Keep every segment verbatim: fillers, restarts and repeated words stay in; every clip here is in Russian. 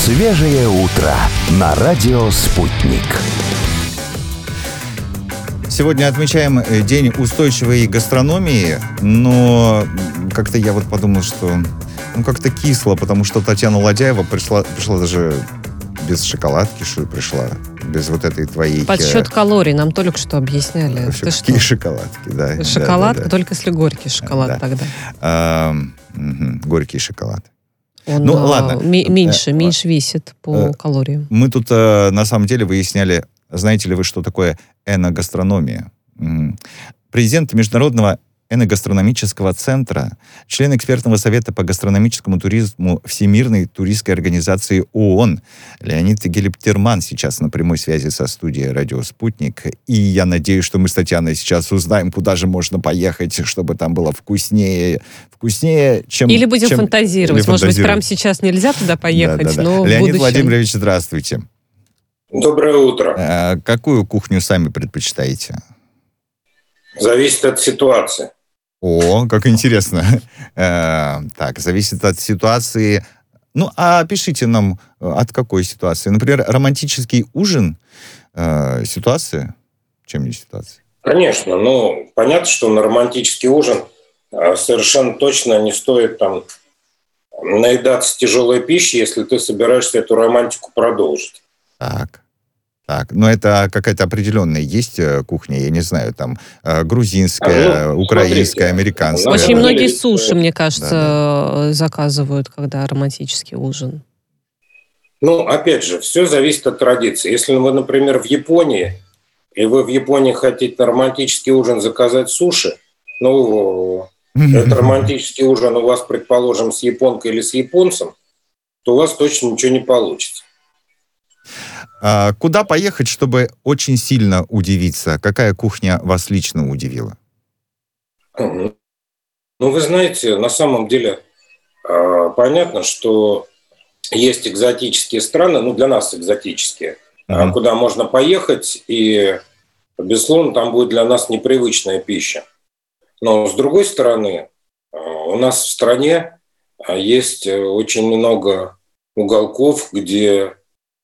Свежее утро на радио «Спутник». Сегодня отмечаем День устойчивой гастрономии, но как-то я вот подумал, что ну как-то кисло, потому что Татьяна Ладяева пришла, пришла даже без шоколадки, что ли, пришла, без вот этой твоей... Подсчет калорий нам только что объясняли. Ты какие что? Шоколадки, да. Шоколадка, да, да, да. только если горький шоколад да. тогда. А, угу, горький шоколад. Он ну, ладно. Ми- меньше, э, меньше весит по э, калориям. Мы тут э, на самом деле выясняли, знаете ли вы, что такое эногастрономия? М-м. Президент Международного эногастрономического центра, член экспертного совета по гастрономическому туризму Всемирной туристской организации ООН Леонид Гелиптерман сейчас на прямой связи со студией «Радио Спутник». И я надеюсь, что мы с Татьяной сейчас узнаем, куда же можно поехать, чтобы там было вкуснее, вкуснее, чем... Или будем чем, фантазировать. Или Может фантазировать. быть, прямо сейчас нельзя туда поехать, да, да, да. но Леонид в будущем... Владимирович, здравствуйте. Доброе утро. А, какую кухню сами предпочитаете? Зависит от ситуации. О, как интересно. Э, так, зависит от ситуации. Ну, а опишите нам, от какой ситуации? Например, романтический ужин. Э, ситуация? Чем не ситуация? Конечно. Ну, понятно, что на романтический ужин совершенно точно не стоит там наедаться тяжелой пищей, если ты собираешься эту романтику продолжить. Так. Так, но это какая-то определенная есть кухня, я не знаю, там грузинская, а, ну, украинская, смотрите, американская. Очень многие суши, мне кажется, да, да. заказывают, когда романтический ужин. Ну, опять же, все зависит от традиции. Если вы, например, в Японии, и вы в Японии хотите на романтический ужин заказать суши, ну, этот романтический ужин у вас, предположим, с японкой или с японцем, то у вас точно ничего не получится. А куда поехать, чтобы очень сильно удивиться? Какая кухня вас лично удивила? Ну, вы знаете, на самом деле понятно, что есть экзотические страны, ну, для нас экзотические, mm-hmm. куда можно поехать, и, безусловно, там будет для нас непривычная пища. Но, с другой стороны, у нас в стране есть очень много уголков, где...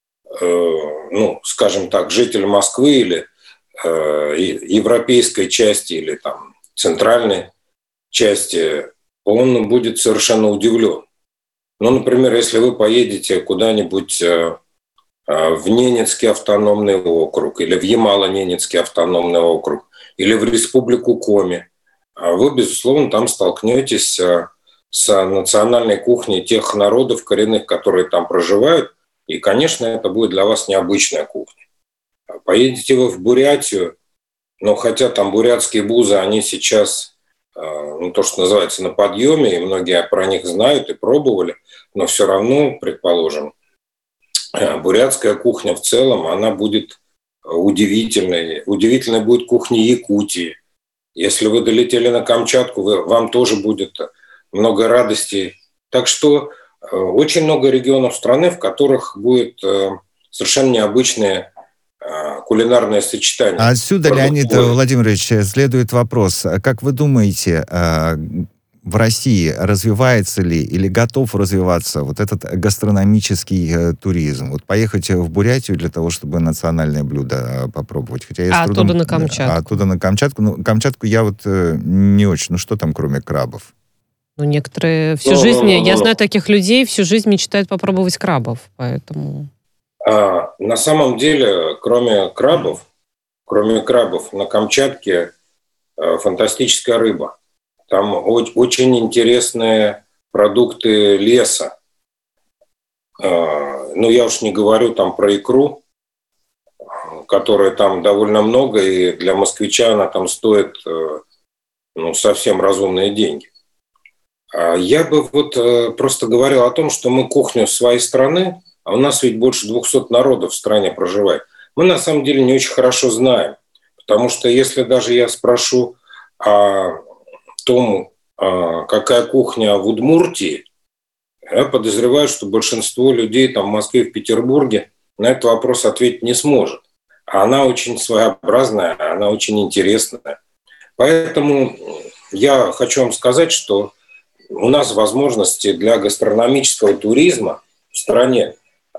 ну, скажем так, житель Москвы или э, европейской части или там центральной части, он будет совершенно удивлен. Ну, например, если вы поедете куда-нибудь э, в Ненецкий автономный округ или в Ямало-Ненецкий автономный округ или в Республику Коми, вы, безусловно, там столкнетесь э, с национальной кухней тех народов коренных, которые там проживают. И, конечно, это будет для вас необычная кухня. Поедете вы в Бурятию, но хотя там бурятские бузы, они сейчас, ну, то, что называется, на подъеме, и многие про них знают и пробовали, но все равно, предположим, бурятская кухня в целом, она будет удивительной. Удивительной будет кухня Якутии. Если вы долетели на Камчатку, вы, вам тоже будет много радостей. Так что... Очень много регионов страны, в которых будет э, совершенно необычное э, кулинарное сочетание. А отсюда, Леонид Владимирович, следует вопрос. Как вы думаете, э, в России развивается ли или готов развиваться вот этот гастрономический э, туризм? Вот поехать в Бурятию для того, чтобы национальное блюдо попробовать. Хотя я а трудом... оттуда на Камчатку? А оттуда на Камчатку. Ну, Камчатку я вот э, не очень. Ну, что там, кроме крабов? Ну, некоторые всю ну, жизнь, ну, я ну, знаю таких людей, всю жизнь мечтают попробовать крабов, поэтому... А, на самом деле, кроме крабов, кроме крабов, на Камчатке а, фантастическая рыба. Там о- очень интересные продукты леса. А, ну, я уж не говорю там про икру, которой там довольно много, и для москвича она там стоит ну, совсем разумные деньги. Я бы вот просто говорил о том, что мы кухню своей страны, а у нас ведь больше двухсот народов в стране проживает, мы на самом деле не очень хорошо знаем. Потому что если даже я спрошу о том, какая кухня в Удмуртии, я подозреваю, что большинство людей там в Москве, в Петербурге на этот вопрос ответить не сможет. А она очень своеобразная, она очень интересная. Поэтому я хочу вам сказать, что у нас возможности для гастрономического туризма в стране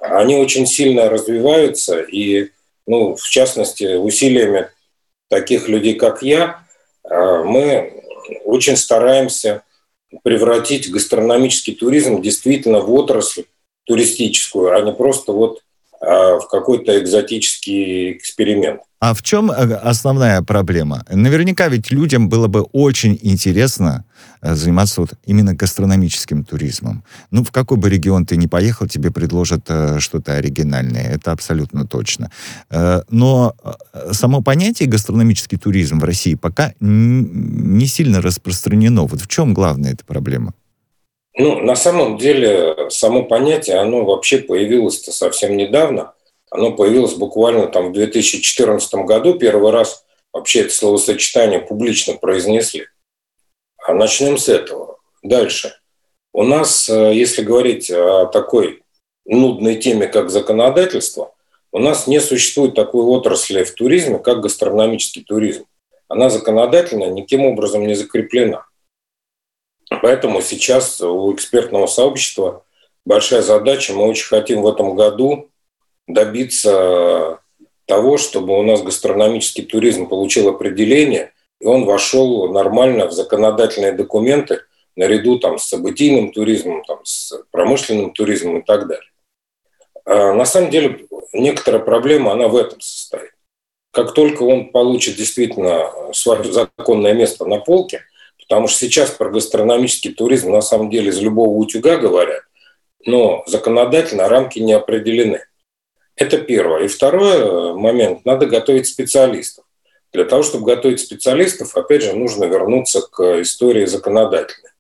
они очень сильно развиваются, и, ну, в частности, усилиями таких людей, как я, мы очень стараемся превратить гастрономический туризм действительно в отрасль туристическую, а не просто вот в какой-то экзотический эксперимент. А в чем основная проблема? Наверняка ведь людям было бы очень интересно заниматься вот именно гастрономическим туризмом. Ну, в какой бы регион ты ни поехал, тебе предложат что-то оригинальное. Это абсолютно точно. Но само понятие гастрономический туризм в России пока не сильно распространено. Вот в чем главная эта проблема? Ну, на самом деле, само понятие, оно вообще появилось-то совсем недавно. Оно появилось буквально там в две тысячи четырнадцатом году. Первый раз вообще это словосочетание публично произнесли. А начнем с этого. Дальше. У нас, если говорить о такой нудной теме, как законодательство, у нас не существует такой отрасли в туризме, как гастрономический туризм. Она законодательно никаким образом не закреплена. Поэтому сейчас у экспертного сообщества большая задача. Мы очень хотим в этом году добиться того, чтобы у нас гастрономический туризм получил определение, и он вошел нормально в законодательные документы наряду там, с событийным туризмом, там, с промышленным туризмом и так далее. А на самом деле некоторая проблема, она в этом состоит. Как только он получит действительно свое законное место на полке, потому что сейчас про гастрономический туризм на самом деле из любого утюга говорят, но законодательно рамки не определены. Это первое. И второй момент. Надо готовить специалистов. Для того, чтобы готовить специалистов, опять же, нужно вернуться к истории законодательной.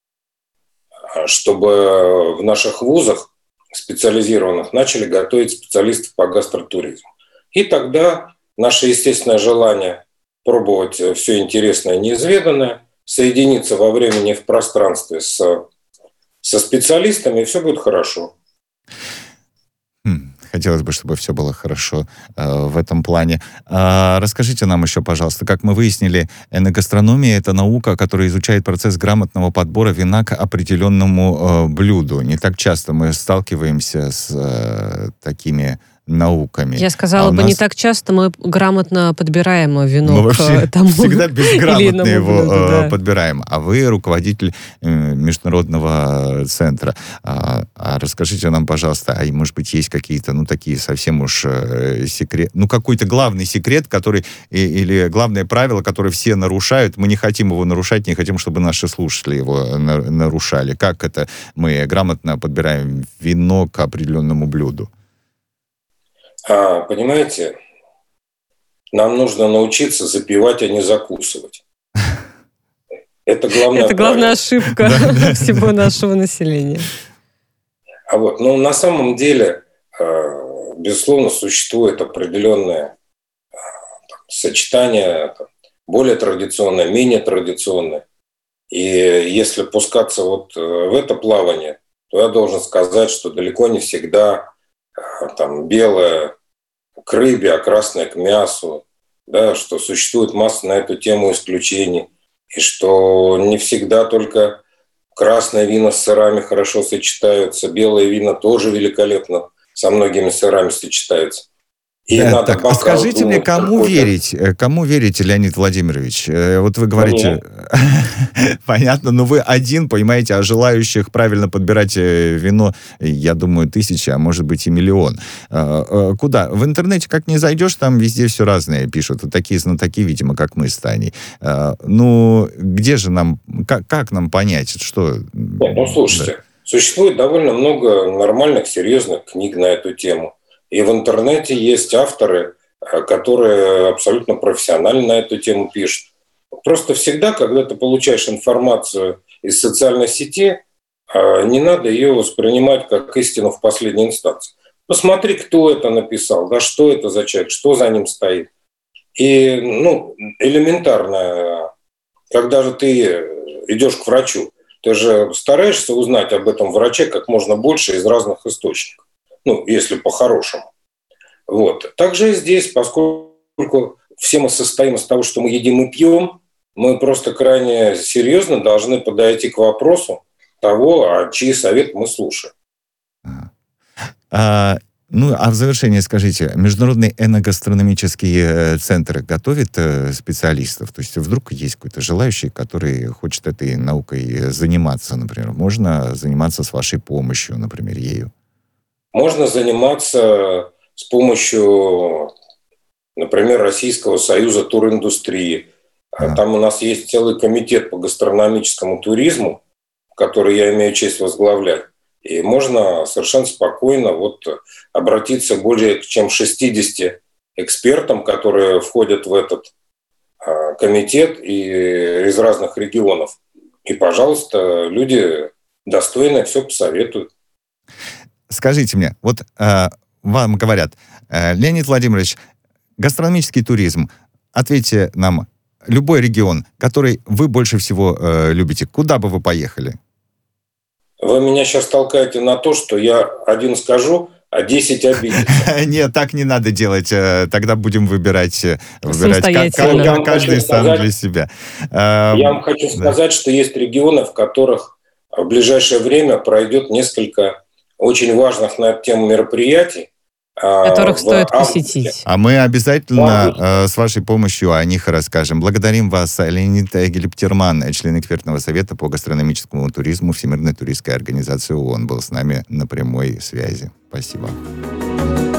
Чтобы в наших вузах специализированных начали готовить специалистов по гастротуризму. И тогда наше естественное желание пробовать все интересное и неизведанное, соединиться во времени и в пространстве с, со специалистами, и все будет хорошо. Хотелось бы, чтобы все было хорошо э, в этом плане. А, расскажите нам еще, пожалуйста, как мы выяснили, эногастрономия — это наука, которая изучает процесс грамотного подбора вина к определенному э, блюду. Не так часто мы сталкиваемся с э, такими науками. Я сказала а бы, нас... не так часто мы грамотно подбираем вино мы к тому всегда безграмотно его блюду, да. подбираем. А вы руководитель э, международного центра. А, а расскажите нам, пожалуйста, а может быть есть какие-то, ну, такие совсем уж э, секрет, ну, какой-то главный секрет, который, и, или главное правило, которое все нарушают, мы не хотим его нарушать, не хотим, чтобы наши слушатели его на, нарушали. Как это мы грамотно подбираем вино к определенному блюду? А, понимаете, нам нужно научиться запивать, а не закусывать. Это главная, Это главная ошибка всего нашего населения. А вот, но на самом деле, безусловно, существует определенное сочетание более традиционное, менее традиционное. И если пускаться вот в это плавание, то я должен сказать, что далеко не всегда там белое к рыбе, а красное к мясу, да, что существует масса на эту тему исключений, и что не всегда только красные вина с сырами хорошо сочетаются, белые вина тоже великолепно со многими сырами сочетаются. И да, надо так, скажите мне, кому верить? Кому верите, Леонид Владимирович? Вот вы говорите, понятно, но вы один, понимаете, а желающих правильно подбирать вино, я думаю, тысячи, а может быть и миллион. Куда? В интернете как не зайдешь, там везде все разное пишут. Вот такие знатоки, видимо, как мы с Таней. Ну, где же нам, как, как нам понять, что... Нет, ну, слушайте, да. Существует довольно много нормальных, серьезных книг на эту тему. И в интернете есть авторы, которые абсолютно профессионально на эту тему пишут. Просто всегда, когда ты получаешь информацию из социальной сети, не надо ее воспринимать как истину в последней инстанции. Посмотри, кто это написал, да, что это за человек, что за ним стоит. И ну, элементарно, когда же ты идешь к врачу, ты же стараешься узнать об этом враче как можно больше из разных источников. Ну, если по-хорошему. Вот. Также и здесь, поскольку все мы состоим из того, что мы едим и пьем, мы просто крайне серьезно должны подойти к вопросу того, а чей совет мы слушаем. А, Ну, а в завершение скажите, Международный эногастрономический центр готовит специалистов? То есть вдруг есть какой-то желающий, который хочет этой наукой заниматься, например? Можно заниматься с вашей помощью, например, ею? Можно заниматься с помощью, например, Российского союза туриндустрии. А. Там у нас есть целый комитет по гастрономическому туризму, который я имею честь возглавлять. И можно совершенно спокойно вот обратиться к более чем шестидесяти экспертам, которые входят в этот а, комитет и из разных регионов. И, пожалуйста, люди достойные все посоветуют. Скажите мне, вот э, вам говорят, э, Леонид Владимирович, гастрономический туризм, ответьте нам, любой регион, который вы больше всего э, любите, куда бы вы поехали? Вы меня сейчас толкаете на то, что я один скажу, а десять обидится. Нет, так не надо делать. Тогда будем выбирать, выбирать каждый сам для себя. Я вам хочу сказать, что есть регионы, в которых в ближайшее время пройдет несколько очень важных на эту тему мероприятий, которых стоит посетить. А мы обязательно э, с вашей помощью о них расскажем. Благодарим вас, Леонид Гелиптерман, член экспертного совета по гастрономическому туризму Всемирной туристской организации ООН, был с нами на прямой связи. Спасибо.